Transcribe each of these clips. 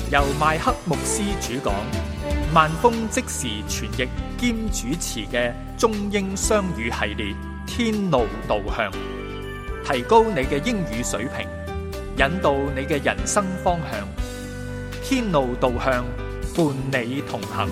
由麥克牧師主講，萬峰即時傳譯兼主持嘅中英雙語系列《天路導向》，提高你嘅英語水平，引導你嘅人生方向。天路導向，伴你同行。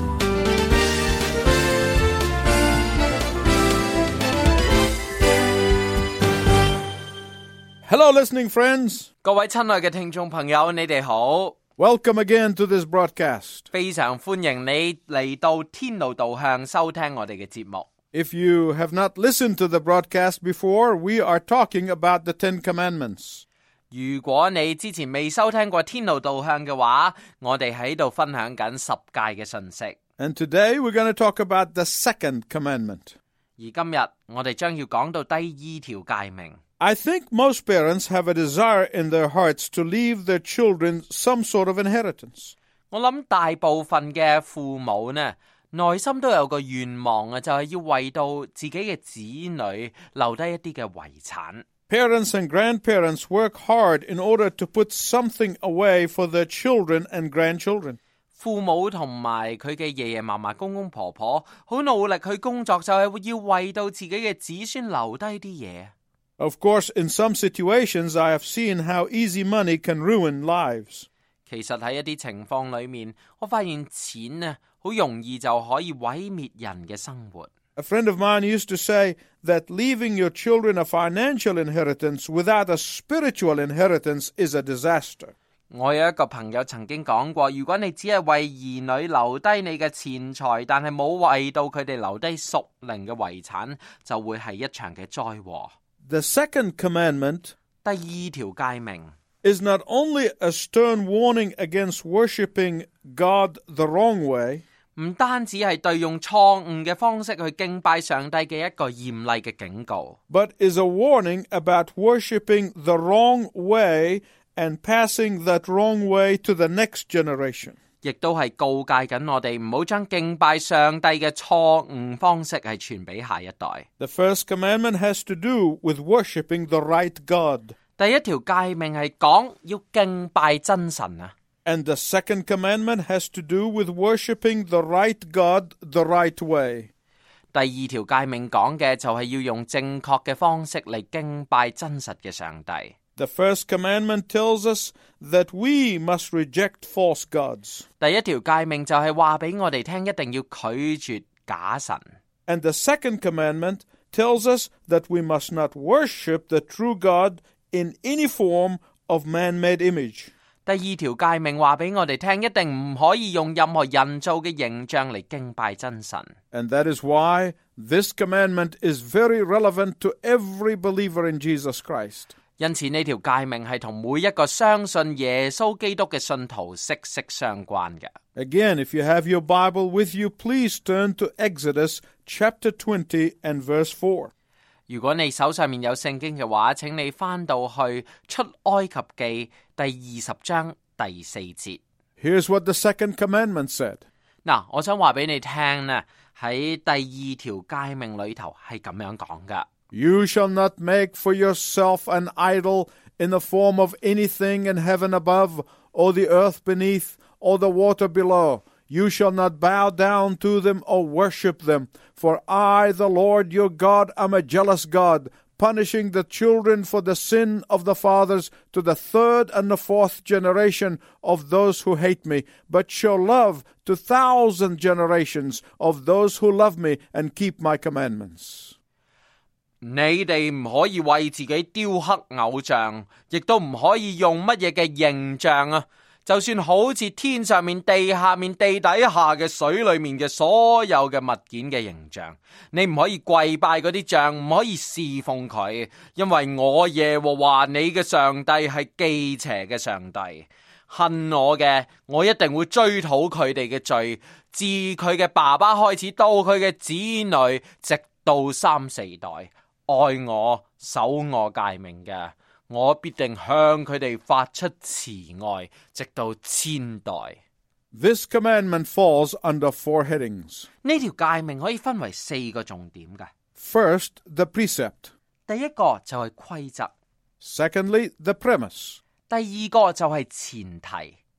Hello, listening friends. 各位親愛嘅聽眾朋友，你哋好。 Welcome again to this broadcast. 非常歡迎你嚟到天路導向收聽我哋嘅節目。 If you have not listened to the broadcast before, we are talking about the Ten Commandments. 如果你之前未收聽過天路導向嘅話，我哋喺度分享緊十誡嘅信息。 And today we're going to talk about the second commandment. 而今日我哋將要講到第二條誡命。 I think most parents have a desire in their hearts to leave their children some sort of inheritance. 我諗大部分嘅父母呢，內心都有個願望啊，就係要為到自己嘅子女留低一啲嘅遺產。 Parents and grandparents work hard in order to put something away for their children and grandchildren. 父母同埋佢嘅爺爺嫲嫲、公公婆婆好努力去工作，就係要為到自己嘅子孫留低啲嘢。 Of course, in some situations, I have seen how easy money can ruin lives. 其實喺一啲情況裏面，我發現錢呢，好容易就可以毀滅人嘅生活。 A friend of mine used to say that leaving your children a financial inheritance without a spiritual inheritance is a disaster. 我有一個朋友曾經講過，如果你只係為兒女留低你嘅錢財，但係冇為到佢哋留低屬靈嘅遺產，就會係一場嘅災禍。 The second commandment 第二條誡命 is not only a stern warning against worshiping God the wrong way, 唔單止係對用錯誤嘅方式去敬拜上帝嘅一個嚴厲嘅警告， but is a warning about worshiping the wrong way and passing that wrong way to the next generation. 亦都係告誡緊我哋唔好將敬拜上帝嘅錯誤方式係傳俾下一代。 The first commandment has to do with worshiping the right God. 第一條誡命係講要敬拜真神啊。 And the second commandment has to do with worshiping the right God the right way. 第二條誡命講嘅就係要用正確嘅方式嚟敬拜真實嘅上帝。 The first commandment tells us that we must reject false gods. 第一條誡命就係話俾我哋聽，一定要拒絕假神。 And the second commandment tells us that we must not worship the true God in any form of man-made image. 第二條誡命話俾我哋聽，一定唔可以用任何人造嘅形象嚟敬拜真神。 And that is why this commandment is very relevant to every believer in Jesus Christ. 因此呢條誡命係同每一個相信耶穌基督嘅信徒息息相關嘅。 Again, if you have your Bible with you, please turn to Exodus chapter 20 and verse 4. 如果你手上面有聖經嘅話，請你翻到去出埃及記第20章第4節。 Here's what the second commandment said. 嗱，我想話俾你聽呢，喺第二條誡命裏頭係咁樣講噶。 You shall not make for yourself an idol in the form of anything in heaven above, or the earth beneath, or the water below. You shall not bow down to them or worship them. For I, the Lord your God, am a jealous God, punishing the children for the sin of the fathers to the third and the fourth generation of those who hate me, but show love to 1,000 generations of those who love me and keep my commandments. 你哋唔可以為自己雕刻偶像，亦都唔可以用乜嘢嘅形象啊！就算好似天上面、地下面、地底下嘅水裏面嘅所有嘅物件嘅形象，你唔可以跪拜嗰啲像，唔可以侍奉佢，因為我耶和華你嘅上帝係忌邪嘅上帝，恨我嘅，我一定會追討佢哋嘅罪，自佢嘅爸爸開始到佢嘅子女，直到3、4代。愛我、守我誡命嘅，我必定向佢哋發出慈愛，直到1000代。 This commandment falls under 4 headings. 呢條誡命可以分為4個重點嘅。 First, the precept. 第一個就係規則， Secondly, the premise. 第二個就係前提，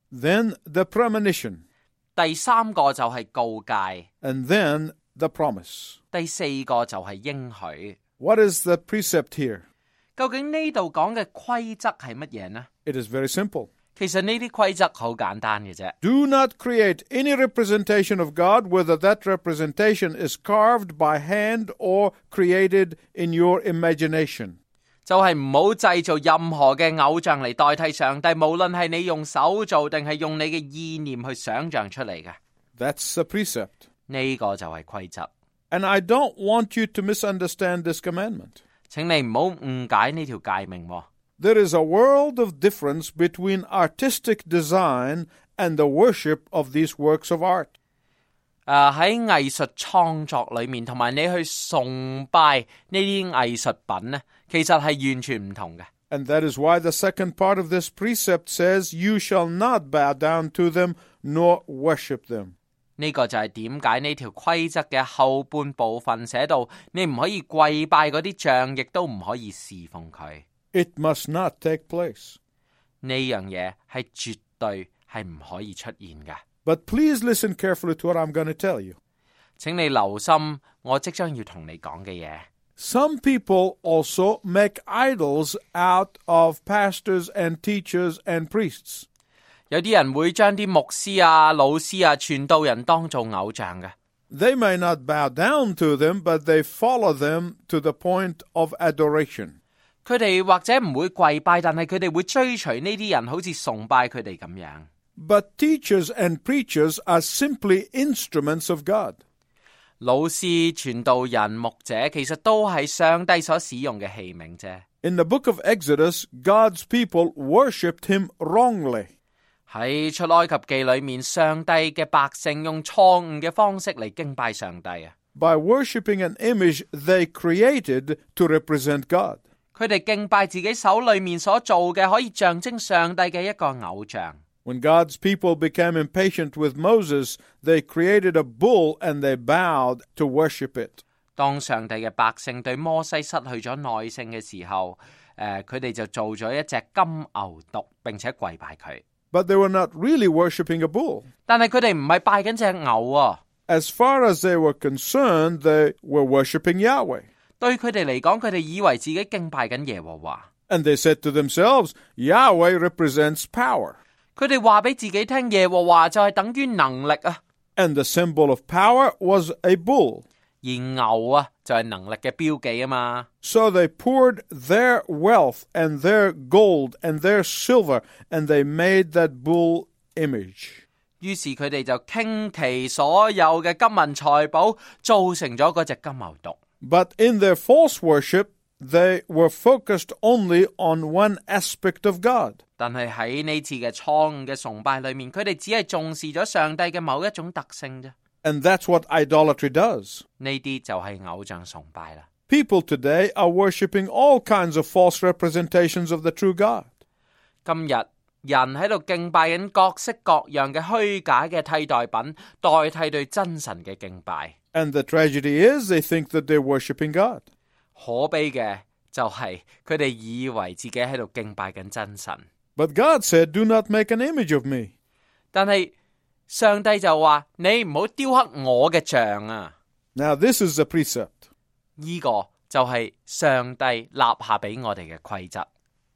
then the premonition, 第三個就係告誡， and then the promise. 第四個就係應許。 What is the precept here? 究竟呢度講嘅規則係乜嘢呢？ It is very simple. 其實呢啲規則好簡單嘅啫。 Do not create any representation of God, whether that representation is carved by hand or created in your imagination. 就係唔好製造任何嘅偶像嚟代替上帝，無論係你用手做定係用你嘅意念去想象出嚟嘅。 That's the precept. 呢個就係規則。 And I don't want you to misunderstand this commandment. 請你唔好誤解呢條誡命喎。 There is a world of difference between artistic design and the worship of these works of art. 喺藝術創作裏面，同埋你去崇拜呢啲藝術品呢，其實係完全唔同嘅。 And that is why the second part of this precept says, You shall not bow down to them nor worship them. 呢個就係點解呢條規則嘅後半部分寫到，你唔可以跪拜嗰啲像，亦都唔可以侍奉佢。 It must not take place. 呢樣嘢係絕對係唔可以出現嘅。 But please listen carefully to what I'm going to tell you. 請你留心我即將要同你講嘅嘢。 Some people also make idols out of pastors and teachers and priests. 有啲人會將啲牧師啊、老師啊、傳道人當做偶像嘅。 They may not bow down to them, but they follow them to the point of adoration. 佢哋或者唔會跪拜，但係佢哋會追隨呢啲人，好似崇拜佢哋咁樣。 But teachers and preachers are simply instruments of God. 老師、傳道人、牧者其實都係上帝所使用嘅器皿啫。 In the book of Exodus, God's people worshipped him wrongly. 喺出埃及記裏面，上帝嘅百姓用錯誤嘅方式嚟敬拜上帝啊！ By worshipping an image they created to represent God. 佢哋敬拜自己手裏面所做嘅，可以象徵上帝嘅一個偶像。 When God's people became impatient with Moses, they created a bull and they bowed to worship it. 當上帝嘅百姓對摩西失去咗耐性嘅時候，佢哋就做咗一隻金牛犢，並且跪拜佢。 But they were not really worshipping a bull. 但係佢哋唔係拜緊隻牛啊！ As far as they were concerned, they were worshipping Yahweh. 對佢哋嚟講，佢哋以為自己敬拜緊耶和華。 And they said to themselves, Yahweh represents power. 佢哋話俾自己聽，耶和華就係等於能力啊！ And the symbol of power was a bull. 而牛啊，就係能力嘅標記啊嘛。 So they poured their wealth and their gold and their silver, and they made that bull image. 於是佢哋就傾其所有嘅金銀財寶，造成咗嗰隻金牛犢。 But in their false worship, they were focused only on one aspect of God. 但係喺呢次嘅錯誤嘅崇拜裏面，佢哋只係重視咗上帝嘅某一種特性啫。 And that's what idolatry does. 呢啲就係偶像崇拜啦。 People today are worshipping all kinds of false representations of the true God. 今日人喺度敬拜緊各式各樣嘅虛假嘅替代品，代替對真神嘅敬拜。 And the tragedy is they think that they're worshipping God. 可悲嘅就係佢哋以為自己喺度敬拜緊真神。 But God said, do not make an image of me. 但係上帝就話：你唔好雕刻我嘅像啊！ Now this is the precept. 呢個就係上帝立下俾我哋嘅規則。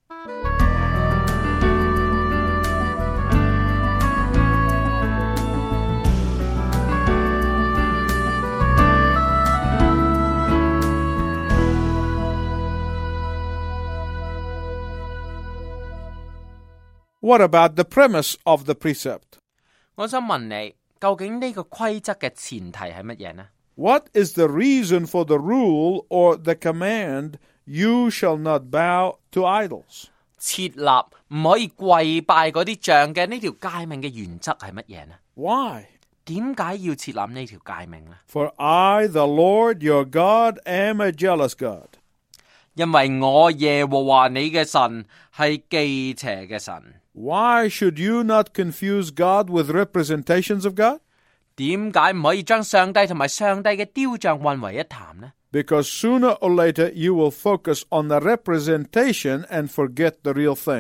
What about the premise of the precept? 我想問你，究竟呢個規則嘅前提係乜嘢呢？ What is the reason for the rule or the command, you shall not bow to idols? 設立唔可以跪拜嗰啲像嘅呢條誡命嘅原則係乜嘢呢？ Why? 點解要設立呢條誡命呢？ For I, the Lord your God, am a jealous God. 因為我耶和華你嘅神係忌邪嘅神。 Why should you not confuse God with representations of God? 點解唔可以將上帝同埋上帝嘅雕像混為一談呢？ Because sooner or later you will focus on the representation and forget the real thing.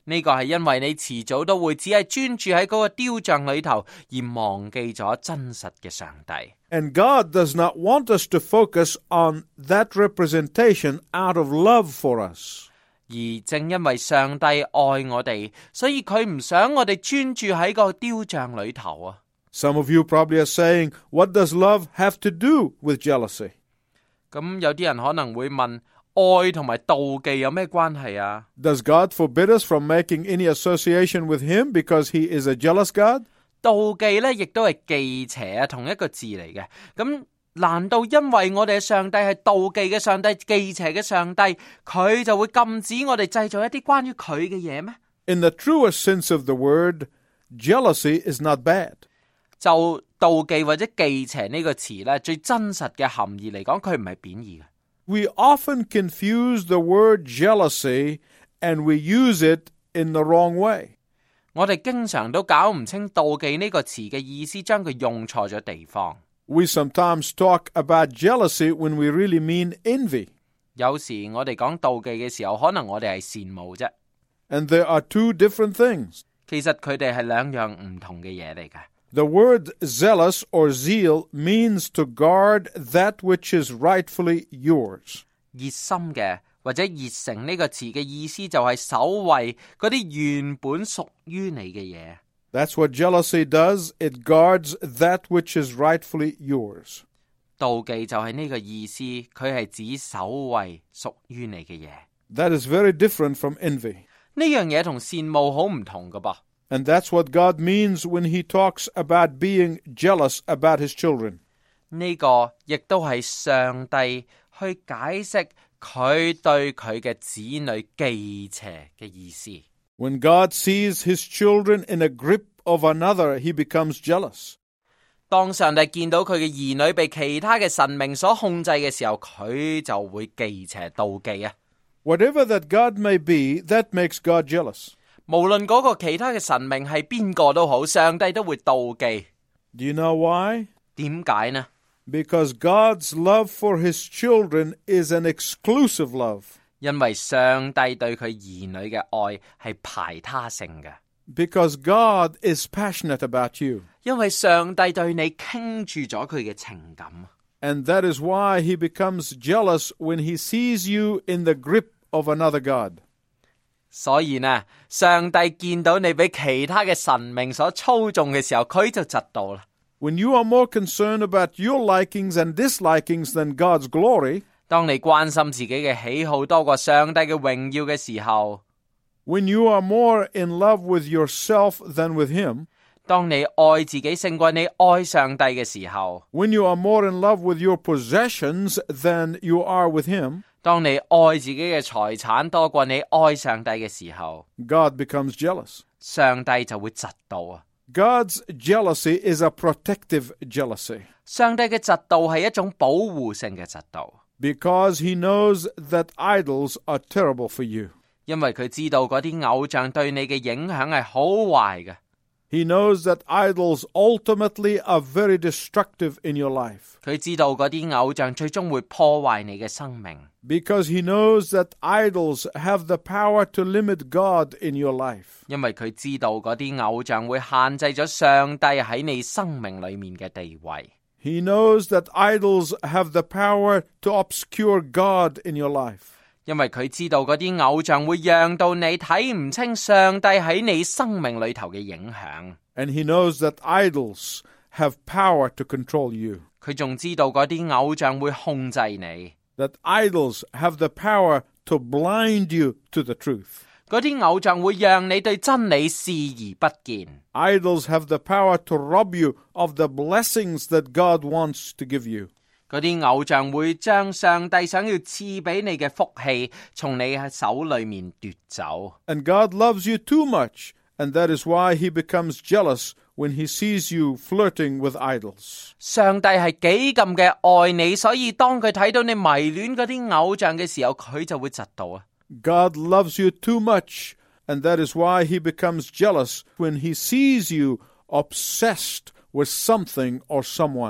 呢個係因為你遲早都會只係專注喺嗰個雕像裏頭，而忘記咗真實嘅上帝。 And God does not want us to focus on that representation out of love for us. 而正因為上帝愛我哋，所以佢唔想我哋專注喺個雕像裏頭啊。 Some of you probably are saying, what does love have to do with jealousy? 咁有啲人可能會問，愛同埋妒忌有咩關係啊？ Does God forbid us from making any association with Him because He is a jealous God? 妒忌呢亦都係忌邪啊，同一個字嚟嘅。咁難道因為我哋嘅上帝係妒忌嘅上帝、忌邪嘅上帝，佢就會禁止我哋製造一啲關於佢嘅嘢咩？ In the truest sense of the word, jealousy is not bad. 就妒忌或者忌邪呢個詞呢，最真實嘅含義嚟講，佢唔係貶義嘅。 We often confuse the word jealousy and we use it in the wrong way. 我哋經常都搞唔清妒忌呢個詞嘅意思，將佢用錯咗地方。 We sometimes talk about jealousy when we really mean envy. 有時我哋講妒忌嘅時候，可能我哋係羨慕啫。 And there are two different things. 其實佢哋係兩樣唔同嘅嘢嚟嘅。 The word zealous or zeal means to guard that which is rightfully yours. 熱心嘅或者熱誠呢個詞嘅意思就係守衛嗰啲原本屬於你嘅嘢。 That's what jealousy does. It guards that which is rightfully yours. 妒忌就係呢個意思，佢係指守衛屬於你嘅嘢。 That is very different from envy. 呢樣嘢同羨慕好唔同㗎噃。 And that's what God means when He talks about being jealous about His children. 呢個亦都係上帝去解釋佢對佢嘅子女忌邪嘅意思。 When God sees His children in a grip of another, He becomes jealous. 當上帝見到佢嘅兒女被其他嘅神明所控制嘅時候，佢就會忌邪妒忌啊。 Whatever that God may be, that makes God jealous. 無論嗰個其他嘅神明係邊個都好，上帝都會妒忌。 Do you know why? 點解呢？ Because God's love for His children is an exclusive love. 因為上帝對佢兒女嘅愛係排他性嘅。 Because God is passionate about you. 因為上帝對你傾注咗佢嘅情感。 And that is why He becomes jealous when He sees you in the grip of another God. 所以呢，上帝見到你俾其他嘅神明所操縱嘅時候，佢就嫉妒啦。 When you are more concerned about your likings and dislikings than God's glory, 當你關心自己嘅喜好多過上帝嘅榮耀嘅時候， when you are more in love with yourself than with Him, 當你愛自己勝過你愛上帝嘅時候， when you are more in love with your possessions than you are with Him, 當你愛自己嘅財產多過你愛上帝嘅時候， God becomes jealous. 上帝就會嫉妒啊！ God's jealousy is a protective jealousy 上帝嘅嫉妒係一種保護性嘅嫉妒， because He knows that idols are terrible for you. 因為佢知道嗰啲偶像對你嘅影響係好壞嘅。 He knows that idols ultimately are very destructive in your life. 佢知道嗰啲偶像最終會破壞你嘅生命， Because He knows that idols have the power to limit God in your life. 因為佢知道嗰啲偶像會限制咗上帝喺你生命裏面嘅地位。 He knows that idols have the power to obscure God in your life. 因為佢知道嗰啲偶像會讓到你睇唔清上帝喺你生命裏頭嘅影響。 And He knows that idols have power to control you. 佢仲知道嗰啲偶像會控制你， That idols have the power to blind you to the truth. 嗰啲偶像會讓你對真理視而不見。 Idols have the power to rob you of the blessings that God wants to give you. 嗰啲偶像會將上帝想要賜俾你嘅福氣從你喺手裏面奪走。 And God loves you too much, and that is why He becomes jealous when He sees you flirting with idols. 上帝係幾咁嘅愛你，所以當佢睇到你迷戀嗰啲偶像嘅時候，佢就會嫉妒啊。 God loves you too much, and that is why He becomes jealous when He sees you obsessed with something or someone.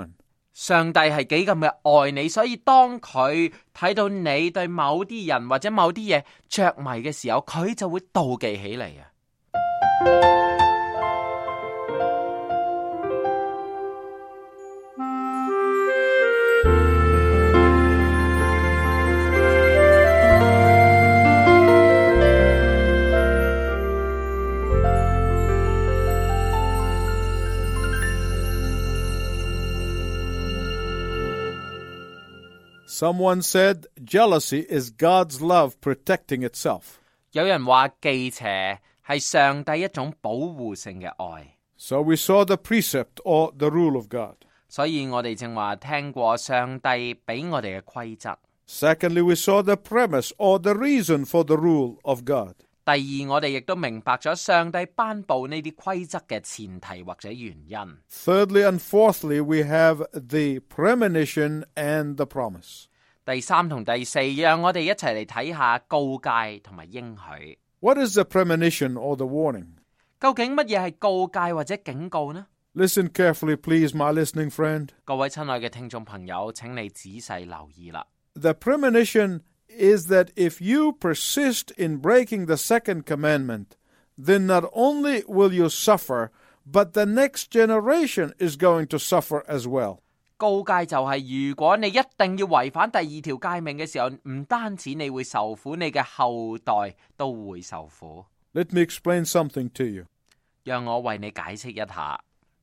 上帝係幾咁嘅愛你，所以當佢睇到你對某啲人或者某啲嘢着迷嘅時候，佢就會妒忌起嚟啊！ Someone said jealousy is God's love protecting itself. 有人話忌邪係上帝一種保護性嘅愛。 So we saw the precept or the rule of God. 所以我哋正話聽過上帝俾我哋嘅規則。 Secondly, we saw the premise or the reason for the rule of God. 第二，我哋亦都明白咗上帝頒布呢啲規則嘅前提或者原因。 Thirdly and fourthly, we have the premonition and the promise. 第三同第四，讓我哋一齊嚟睇下告誡同埋應許。 What is the premonition or the warning? 究竟乜嘢係告誡或者警告呢？ Listen carefully, please, my listening friend. 各位親愛嘅聽眾朋友，請你仔細留意啦。 The premonition is that if you persist in breaking the second commandment, then not only will you suffer, but the next generation is going to suffer as well. 告誡就係如果你一定要違反第二條誡命嘅時候，唔單止你會受苦，你嘅後代都會受苦。 Let me explain something to you. 讓我為你解釋一下。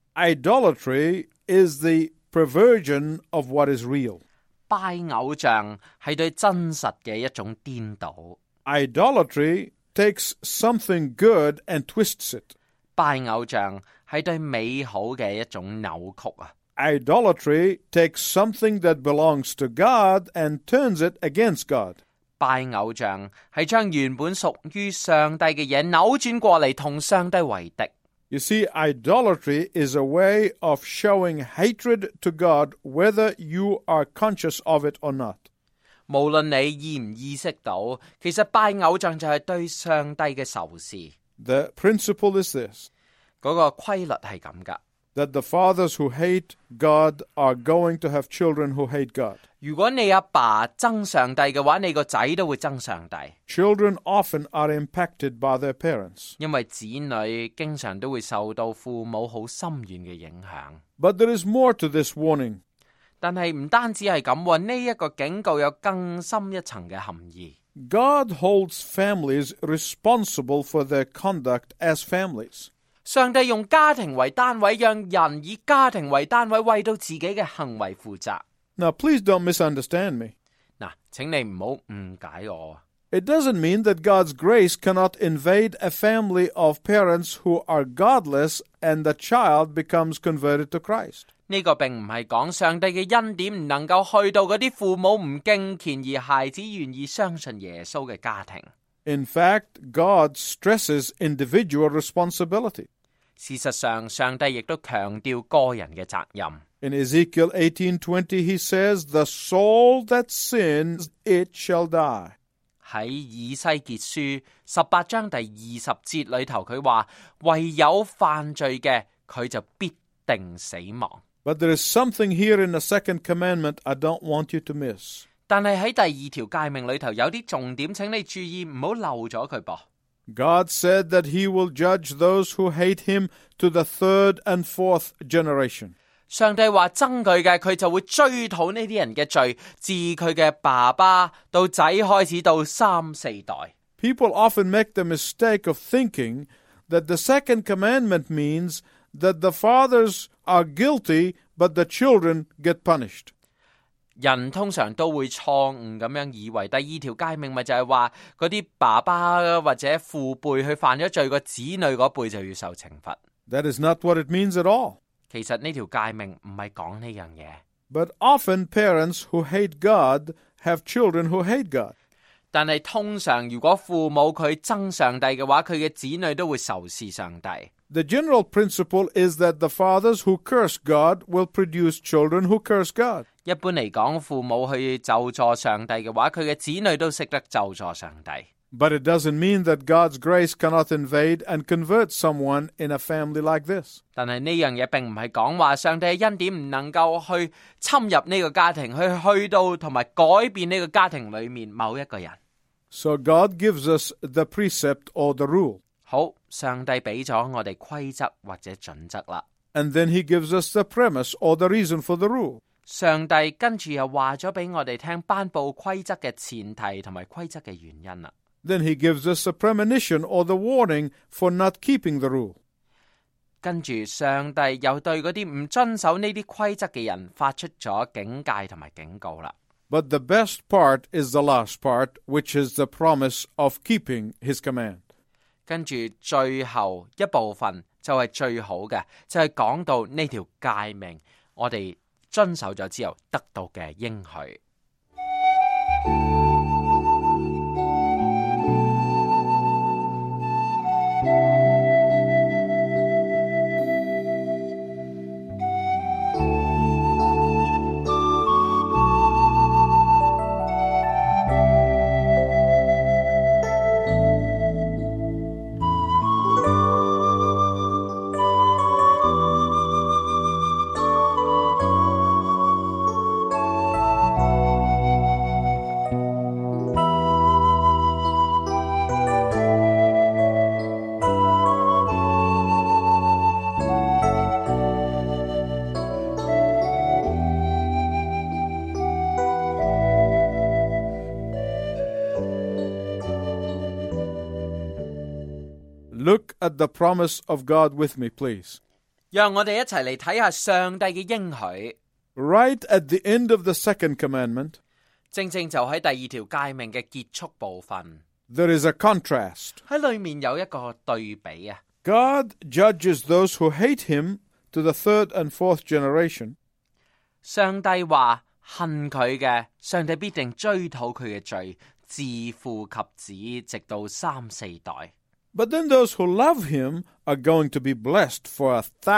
Idolatry is the perversion of what is real. 拜偶像係對真實嘅一種顛倒。 Idolatry takes something good and twists it. 拜偶像係對美好嘅一種扭曲啊。 Idolatry takes something that belongs to God and turns it against God. 拜偶像係將原本屬於上帝嘅嘢扭轉過嚟，同上帝為敵。 You see, idolatry is a way of showing hatred to God, whether you are conscious of it or not. 無論你意唔意識到，其實拜偶像就係對上帝嘅仇視。 The principle is this, 嗰個規律係咁噶。 that the fathers who hate God are going to have children who hate God. 如果你阿爸憎上帝嘅話，你個仔都會憎上帝。 Children often are impacted by their parents. 因為子女經常都會受到父母好深遠嘅影響。 But there is more to this warning. 但係唔單止係咁，呢一個警告有更深一層嘅含義。 God holds families responsible for their conduct as families. 上帝用家庭為單位，讓人以家庭為單位，為到自己嘅行為負責。 Now, please don't misunderstand me. 嗱，請你唔好誤解我。 It doesn't mean that God's grace cannot invade a family of parents who are godless and the child becomes converted to Christ. 呢個並唔係講上帝嘅恩典唔能夠去到嗰啲父母唔敬虔而孩子願意相信耶穌嘅家庭。 In fact, God stresses individual responsibility. 事實上，上帝亦都強調個人嘅責任。 In Ezekiel 18:20, he says, "The soul that sins, it shall die." 喺以西結書18章第20節裏頭，佢話唯有犯罪嘅，佢就必定死亡。 But there is something here in the second commandment I don't want you to miss. 但係喺第二條誡命裏頭有啲重點，請你注意唔好漏咗佢噃。 God said that he will judge those who hate him to the third and fourth generation. 上帝話憎佢嘅，佢就會追討呢啲人嘅罪，自佢嘅爸爸到仔開始到3、4代。 People often make the mistake of thinking that the second commandment means that the fathers are guilty, but the children get punished. 人通常都會錯誤咁樣以為第二條誡命咪就係話嗰啲爸爸或者父輩去犯咗罪，個子女嗰輩就要受懲罰。 That is not what it means at all. 其實呢條誡命唔係講呢樣嘢。 But often parents who hate God have children who hate God. 但係通常如果父母佢憎上帝嘅話，佢嘅子女都會仇視上帝。 The general principle is that the fathers who curse God will produce children who curse God. 一般嚟講，父母去咒詛上帝嘅話，佢嘅子女都識得咒詛上帝。 But it doesn't mean that God's grace cannot invade and convert someone in a family like this. 但係呢樣嘢並唔係講話上帝嘅恩典唔能夠去侵入呢個家庭，去到同埋改變呢個家庭裏面某一個人。 So God gives us the precept or the rule. 好，上帝俾咗我哋規則或者準則啦。 And then he gives us the premise or the reason for the rule. 上帝跟住又話咗俾我哋聽頒布規則嘅前提同埋規則嘅原因啦。 Then he gives us a premonition or the warning for not keeping the rule. 跟住上帝又對嗰啲唔遵守呢啲規則嘅人發出咗警戒同埋警告啦。 But the best part is the last part, which is the promise of keeping his command. 跟住最後一部分就係最好嘅，就係講到呢條誡命，我哋遵守咗之後得到嘅應許。 Look at the promise of God with me, please. 讓我哋一齊嚟睇下上帝嘅應許。 Right at the end of the second commandment, 正正就喺第二條誡命嘅結束部分， there is a contrast. 喺裏面有一個對比啊。 God judges those who hate him to the third and fourth generation. 上帝話恨佢嘅，上帝必定追討佢嘅罪，自父及子，直到3、4代。 But then those who love him are going to be blessed for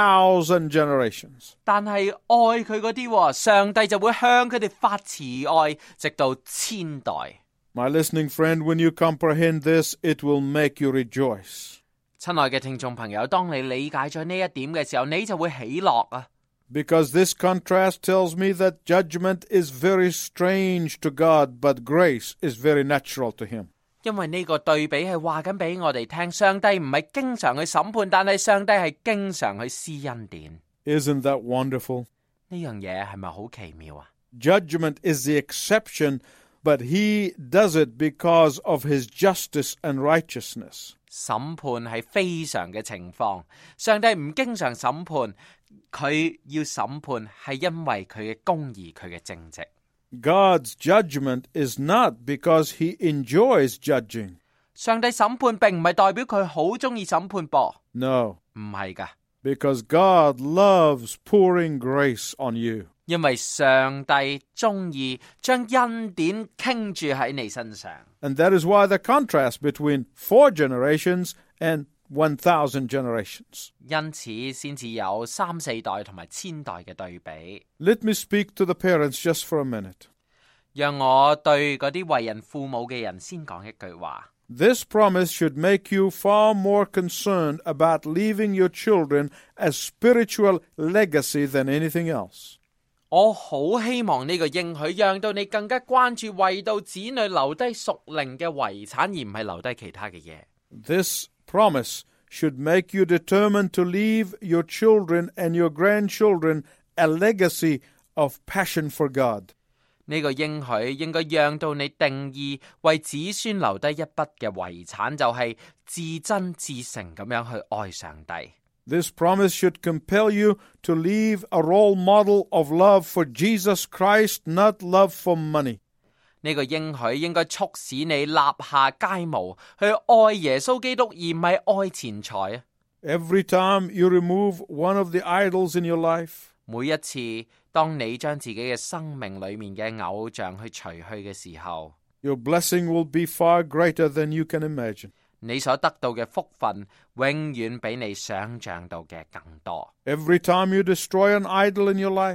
1,000 generations. 但係愛佢嗰啲，上帝就會向佢哋發慈愛，直到1000代。 My listening friend, when you comprehend this, it will make you rejoice. 親愛嘅聽眾朋友，當你理解咗呢一點嘅時候，你就會喜樂啊。 Because this contrast tells me that judgment is very strange to God, but grace is very natural to him. 因為呢個對比係話緊俾我哋聽，上帝唔係經常去審判，但係上帝係經常去施恩典。 Isn't that wonderful? 呢樣嘢係咪好奇妙啊？ Judgment is the exception, but he does it because of his justice and righteousness. 審判係非常嘅情況，上帝唔經常審判，佢要審判係因為佢嘅公義，佢嘅正直。 God's judgment is not because he enjoys judging. 上帝審判並唔係代表佢好中意審判噃， No, 唔係噶， because God loves pouring grace on you. 因為上帝中意將恩典傾注喺你身上。 And that is why the contrast between 4 generations and 1,000 generations. 因此先至有3、4代同埋1000代嘅對比。 Let me speak to the parents just for a minute. 讓我對嗰啲為人父母嘅人先講一句話。 This promise should make you far more concerned about leaving your children a spiritual legacy than anything else. 我好希望呢個應許讓到你更加關注為到子女留低屬靈嘅遺產，而唔係留低其他嘅嘢。 This promise should make you determined to leave your children and your grandchildren a legacy of passion for God. 呢個應許應該讓到你定義為子孫留低一筆嘅遺產，就係至真至誠咁樣去愛上帝。 This promise should compel you to leave a role model of love for Jesus Christ, not love for money. 呢個應許應該促使你立下楷模，去愛耶穌基督，而唔係愛錢財啊！ Every time you remove one of the idols in your life, 每一次當你將自己嘅生命裏面嘅偶像去除去嘅時候， your blessing will be far greater than you can imagine. 你所得到嘅福分永遠比你想象到嘅更多。 Every time you destroy an idol in your life,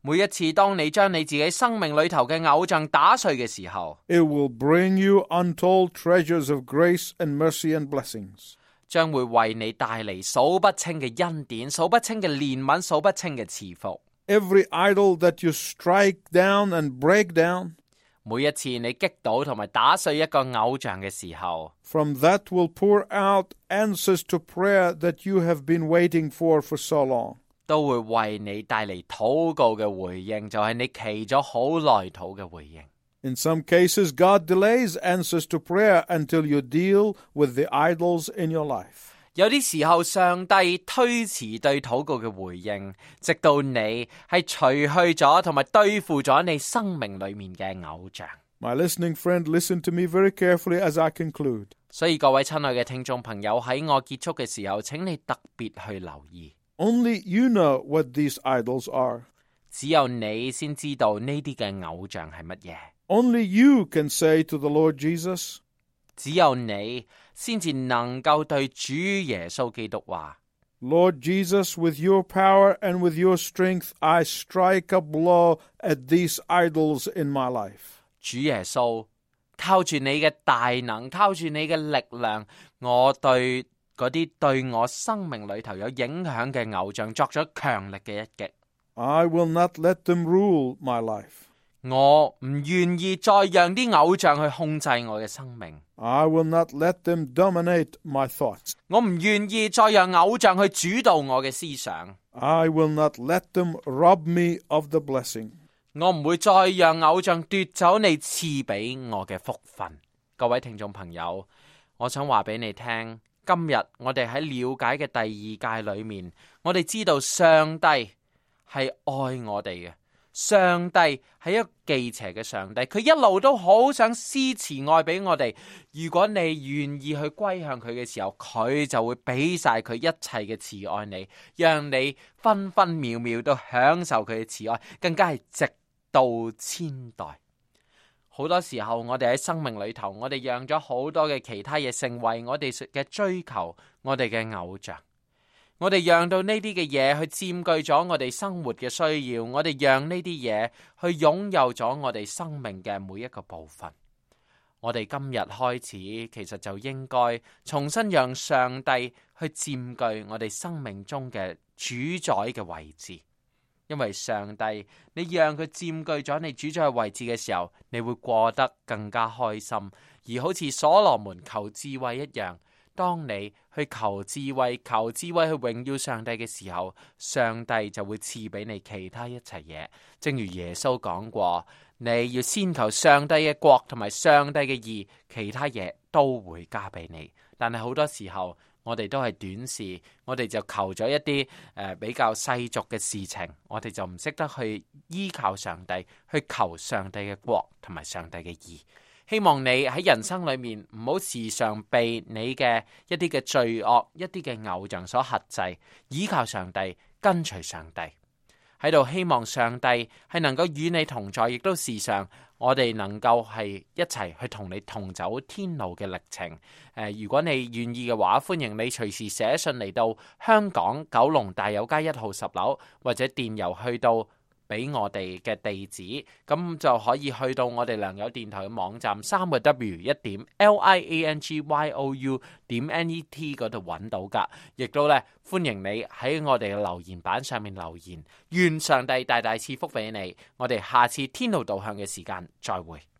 每一次當你將你自己生命裏頭嘅偶像打碎嘅時候， it will bring you untold treasures of grace and mercy and blessings. 將會為你帶嚟數不清嘅恩典、數不清嘅憐憫、數不清嘅賜福。 Every idol that you strike down and break down, 每一次你擊倒同埋打碎一個偶像嘅時候， from that will pour out answers to prayer that you have been waiting for so long. 都會為你帶嚟禱告嘅回應，就係你祈咗好耐禱嘅回應。 In some cases, God delays answers to prayer until you deal with the idols in your life. 有啲時候，上帝推遲對禱告嘅回應，直到你係除去咗同埋對付咗你生命裏面嘅偶像。 My listening friend, listen to me very carefully as I conclude. 所以各位親愛嘅聽眾朋友，喺我結束嘅時候，請你特別去留意。 Only you know what these idols are. 只有你先知道呢啲嘅偶像係乜嘢。 Only you can say to the Lord Jesus, 只有你先至能夠對主耶穌基督話 Lord Jesus, with your power and with your strength, I strike a blow at these idols in my life. 主耶穌，靠住你嘅大能，靠住你嘅力量，我對嗰啲對我生命裏頭有影響嘅偶像作咗強力嘅一擊。 I will not let them rule my life. 我唔願意再讓啲偶像去控制我嘅生命。 I will not let them dominate my thoughts. 我唔願意再讓偶像去主導我嘅思想。 I will not let them rob me of the blessing. 我唔會再讓偶像奪走你賜俾我嘅福分。各位聽眾朋友，我想話俾你聽，今日我哋喺了解嘅第二誡裏面，我哋知道上帝係愛我哋嘅。上帝係一個忌邪嘅上帝，佢一路都好想施慈愛俾我哋。如果你願意去歸向佢嘅時候，佢就會俾晒佢一切嘅慈愛你，讓你分分秒秒都享受佢嘅慈愛，更加係直到千代。好多時候我哋喺生命裏頭，我哋讓咗好多嘅其他嘢成為我哋嘅追求，我哋嘅偶像。我哋讓到呢啲嘅嘢去佔據咗我哋生活嘅需要，我哋讓呢啲嘢去擁有咗我哋生命嘅每一個部分。我哋今日開始，其實就應該重新讓上帝去佔據我哋生命中嘅主宰嘅位置。因為上帝，你讓佢佔據咗你主宰嘅位置嘅時候，你會過得更加開心，而好似所羅門求智慧一樣。當你去求智慧去榮耀上帝嘅時候，上帝就會賜俾你其他一切嘢。正如耶穌講過，你要先求上帝嘅國同埋上帝嘅義，其他嘢都會加俾你。但係好多時候，我哋都係短視，我哋就求咗一啲比較世俗嘅事情，我哋就唔識得去依靠上帝，去求上帝嘅國同埋上帝嘅義。希望你喺人生裏面唔好時常被你嘅一啲嘅罪惡、一啲嘅偶像所轄制，依靠上帝，跟隨上帝。喺度希望上帝係能夠與你同在，亦都時常我哋能夠係一齊去同你同走天路嘅歷程。如果你願意嘅話，歡迎你隨時寫信嚟到香港九龍大有街1號10樓，或者電郵去到俾我哋嘅地址，咁就可以去到我哋良友電台嘅網站3w1.liangyou.net 嗰度揾到噶，亦都咧歡迎你喺我哋嘅留言板上面留言，願上帝大大賜福俾你。我哋下次天路導向嘅時間再會。